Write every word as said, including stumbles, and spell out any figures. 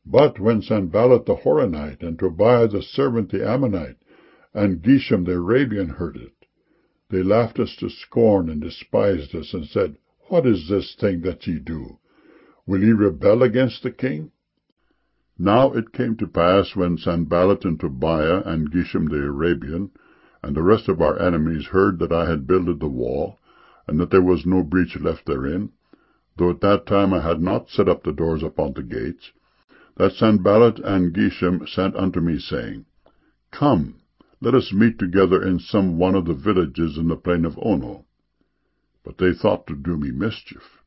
But when Sanballat the Horonite, and Tobiah the servant the Ammonite, and Geshem the Arabian heard it, they laughed us to scorn, and despised us, and said, What is this thing that ye do? Will ye rebel against the king? Now it came to pass, when Sanballat and Tobiah and Geshem the Arabian and the rest of our enemies heard that I had builded the wall, and that there was no breach left therein, though at that time I had not set up the doors upon the gates, that Sanballat and Geshem sent unto me, saying, Come, let us meet together in some one of the villages in the plain of Ono. But they thought to do me mischief.